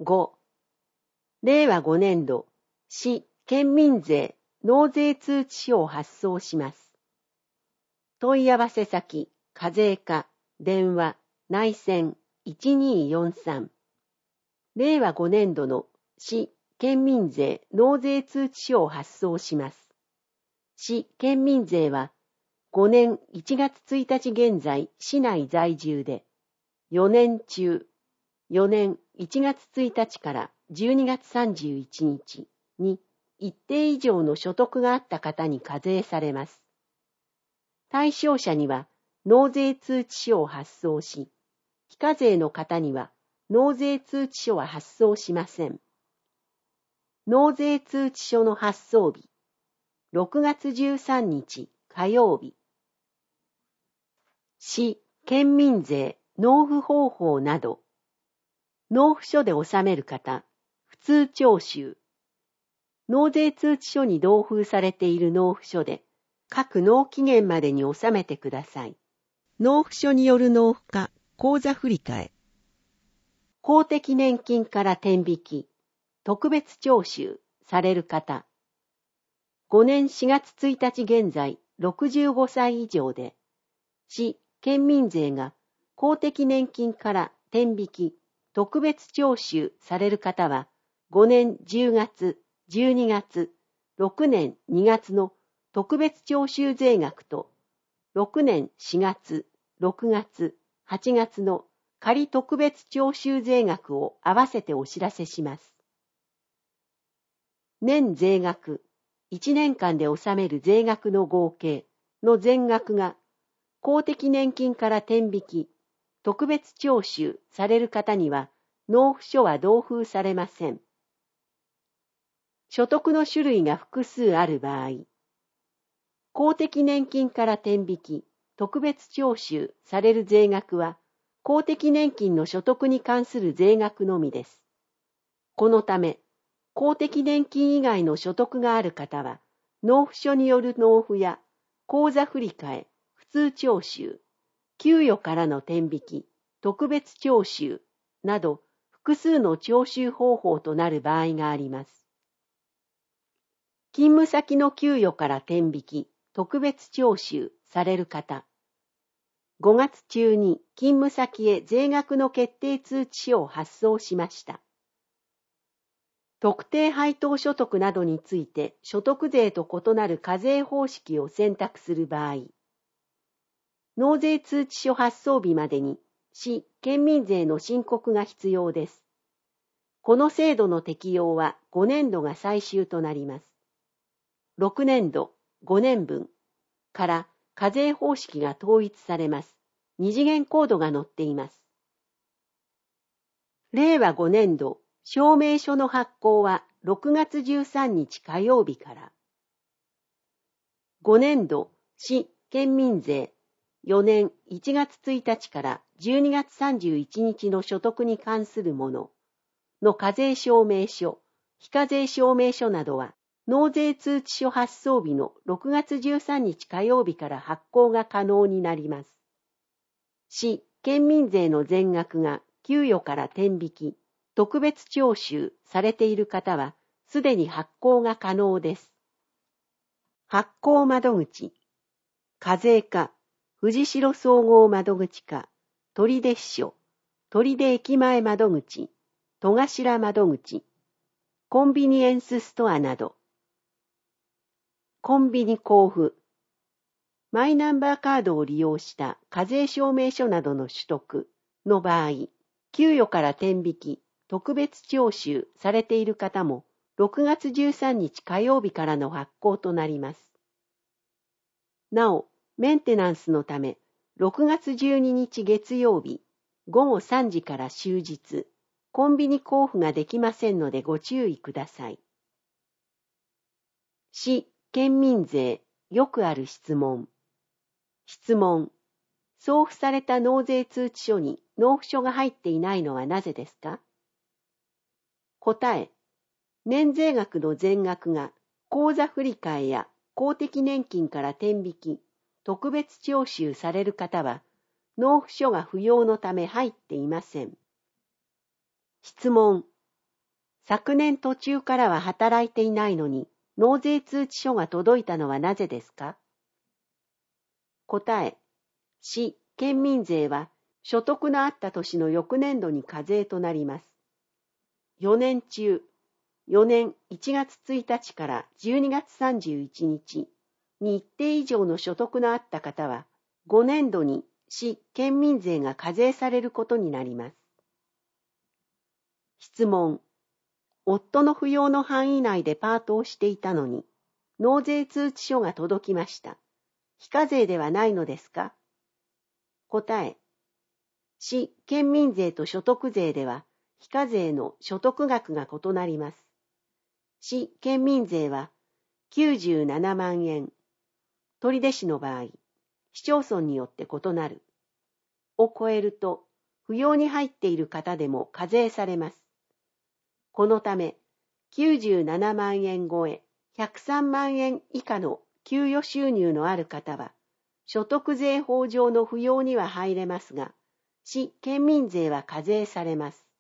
5、令和5年度、市県民税納税通知書を発送します。問い合わせ先、課税課、電話、内線1243。令和5年度の市県民税納税通知書を発送します。市県民税は5年1月1日現在市内在住で、4年中、4年1月1日から12月31日に一定以上の所得があった方に課税されます。対象者には納税通知書を発送し、非課税の方には納税通知書は発送しません。納税通知書の発送日、6月13日火曜日。市県民税納付方法など、納付書で納める方、普通徴収。納税通知書に同封されている納付書で、各納期限までに納めてください。納付書による納付か、口座振替。公的年金から転引き、特別徴収される方。5年4月1日現在65歳以上で、市県民税が公的年金から転引き、特別徴収される方は、5年10月、12月、6年2月の特別徴収税額と、6年4月、6月、8月の仮特別徴収税額を合わせてお知らせします。年税額、1年間で納める税額の合計の全額が公的年金から転引き、特別徴収される方には納付書は同封されません。所得の種類が複数ある場合、公的年金から転引き、特別徴収される税額は公的年金の所得に関する税額のみです。このため、公的年金以外の所得がある方は、納付書による納付や口座振替、普通徴収、給与からの転引き、特別徴収など複数の徴収方法となる場合があります。勤務先の給与から転引き、特別徴収される方。5月中に勤務先へ税額の決定通知書を発送しました。特定配当所得などについて所得税と異なる課税方式を選択する場合、納税通知書発送日までに市県民税の申告が必要です。この制度の適用は5年度が最終となります。6年度、5年分から課税方式が統一されます。二次元コードが載っています。令和5年度証明書の発行は6月13日火曜日から。5年度市県民税4年1月1日から12月31日の所得に関するものの課税証明書、非課税証明書などは納税通知書発送日の6月13日火曜日から発行が可能になります。市県民税の全額が給与から転引き、特別徴収されている方は、すでに発行が可能です。発行窓口、課税課、藤代総合窓口課、取手支所、取手駅前窓口、戸頭窓口、コンビニエンスストアなど、コンビニ交付、マイナンバーカードを利用した課税証明書などの取得の場合、給与から転引き、特別徴収されている方も6月13日火曜日からの発行となります。なお、メンテナンスのため、6月12日月曜日、午後3時から終日、コンビニ交付ができませんのでご注意ください。市県民税、よくある質問。質問。送付された納税通知書に納付書が入っていないのはなぜですか？答え。年税額の全額が口座振替や公的年金から転引き、特別徴収される方は、納付書が不要のため入っていません。質問。 昨年途中からは働いていないのに、納税通知書が届いたのはなぜですか？答え、市、県民税は所得のあった年の翌年度に課税となります。4年中、4年1月1日から12月31日に一定以上の所得のあった方は、5年度に市、県民税が課税されることになります。質問。夫の扶養の範囲内でパートをしていたのに、納税通知書が届きました。非課税ではないのですか？答え。市、県民税と所得税では、非課税の所得額が異なります。市、県民税は97万円。取手市の場合、市町村によって異なる。を超えると、扶養に入っている方でも課税されます。このため、97万円超え、103万円以下の給与収入のある方は、所得税法上の扶養には入れますが、市・県民税は課税されます。